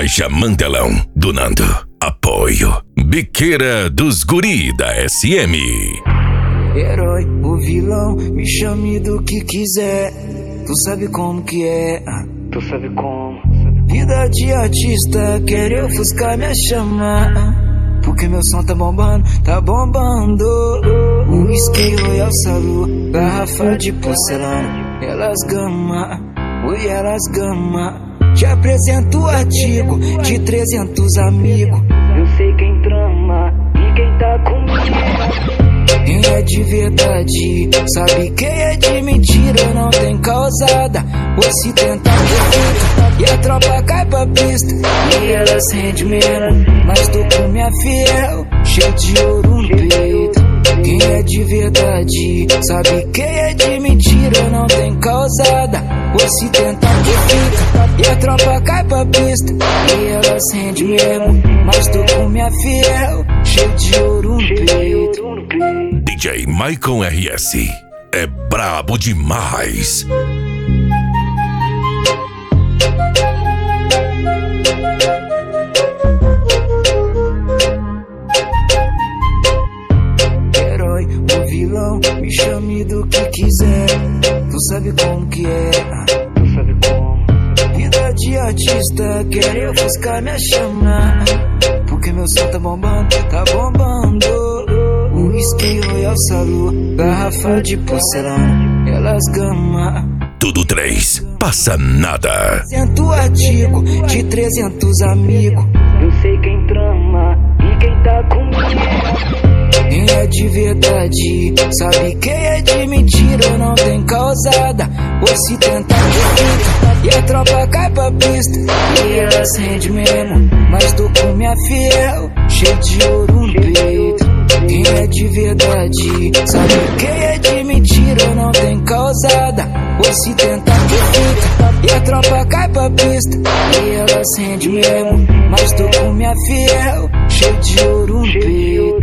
Faixa Mantelão, do Nando. Apoio Biqueira dos Guri da SM. Herói, o vilão, me chame do que quiser. Tu sabe como que é, tu sabe como. Vida de artista, quer ofuscar minha chama. Porque meu som tá bombando, tá bombando. Whisky Royal Salu, garrafa de porcelana. Elas gama, oi elas gama. Te apresento o artigo de 300 amigos. Eu sei quem trama e quem tá comigo. Quem é de verdade sabe quem é de mentira. Não tem causada, ou se tentar que fica. E a tropa cai pra pista e elas rendem menos. Mas tô com minha fiel, cheio de ouro no peito. Quem é de verdade sabe quem é de mentira. Não tem causada, ou se tentar que fica. E a tropa cai pra pista e elas rendem mesmo. Mas tô com minha fiel, cheio de ouro no peito. DJ Maicon RS é brabo demais. Herói, o vilão, me chame do que quiser. Tu sabe como que é, tu sabe como. Vida de artista, quer ofuscar minha chama. Porque meu som tá bombando, tá bombando. Whisky Royal Salu, garrafa de porcelana. Elas gama. Tudo 3, passa nada. Sento artigo de 300 amigos. Eu sei quem trama e quem tá comigo. Quem é de verdade sabe quem é de mentira. Não tem causada, ou se tentar que fica. E a tropa cai pra pista e elas rendem mesmo. Mas tô com minha fiel, cheio de ouro no peito. Quem é de verdade sabe quem é de mentira. Não tem causada, ou se tentar que fica. E a tropa cai pra pista e elas rendem mesmo. Mas tô com minha fiel, cheio de ouro no peito.